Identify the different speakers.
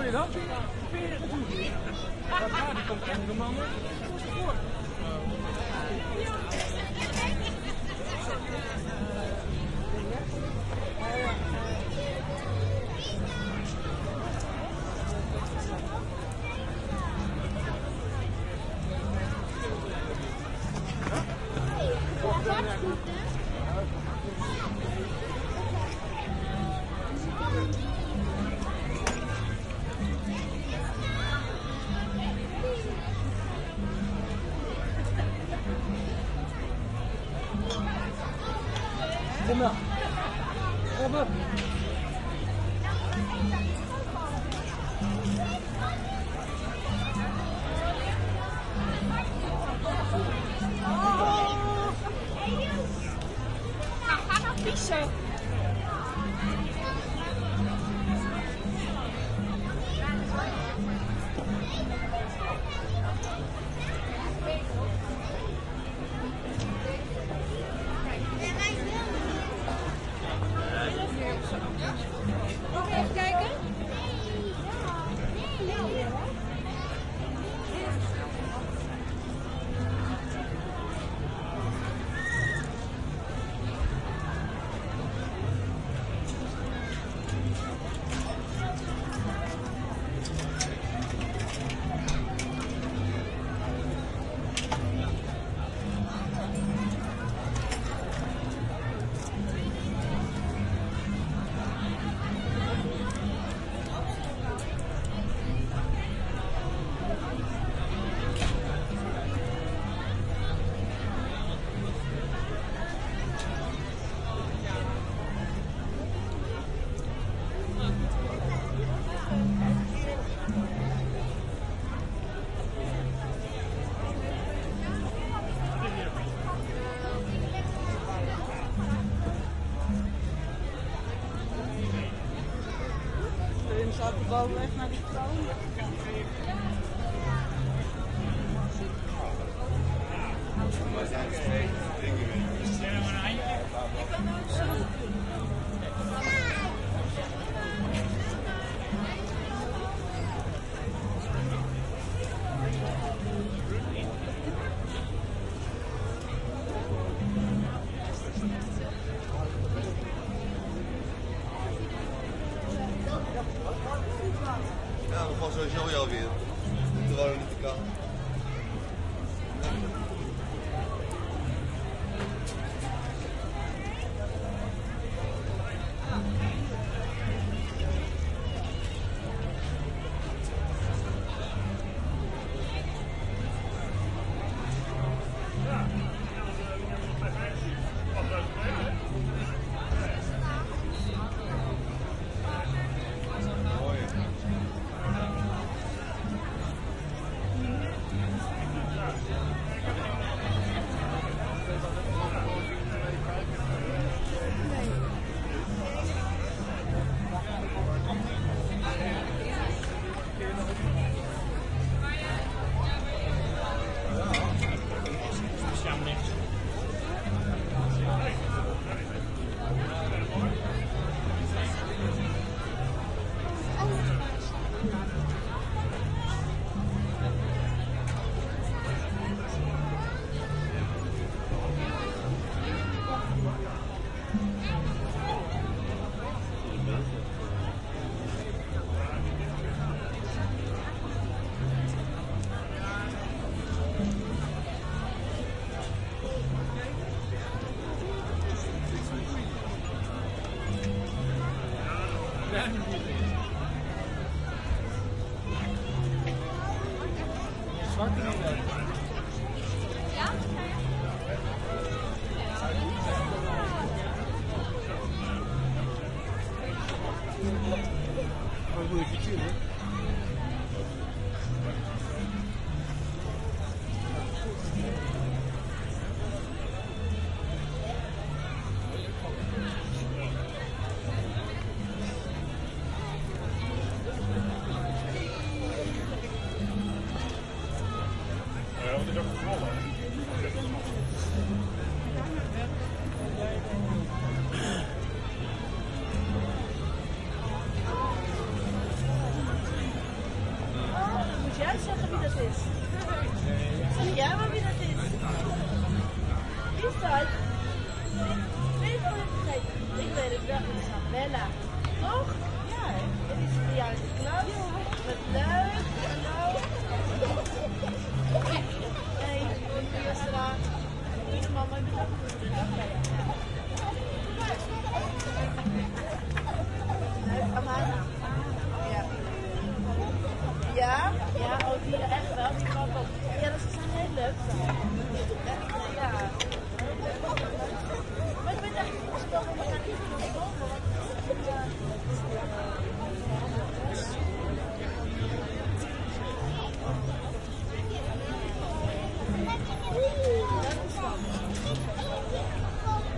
Speaker 1: je dat? Ja, die komt echt de man voor. Kom maar. Kom op.
Speaker 2: Nou, ga nou vissen. Even kijken. Staat de bovenweg naar die troon.
Speaker 3: Ja, dat was sowieso jou weer. De wonen niet te kan.
Speaker 1: Zwarte niet uit.
Speaker 2: Ja?
Speaker 1: Wat moet je chillen?
Speaker 4: Weet je wat ik vergeet? Ik weet het wel, Isabella. Toch? Ja, het is voor jou in de klas. Wat leuk. Hallo. Hey, ik ben Jasra. Ik ben mama, ik ben ook moeder. Leuk, Amana. Ja. Ja? Ja, oh die echt wel. Die gaan ook. Ja, dat zijn heel leuk. Ja. Maar ik ben echt niet gesproken, maar ik ga niet naar school.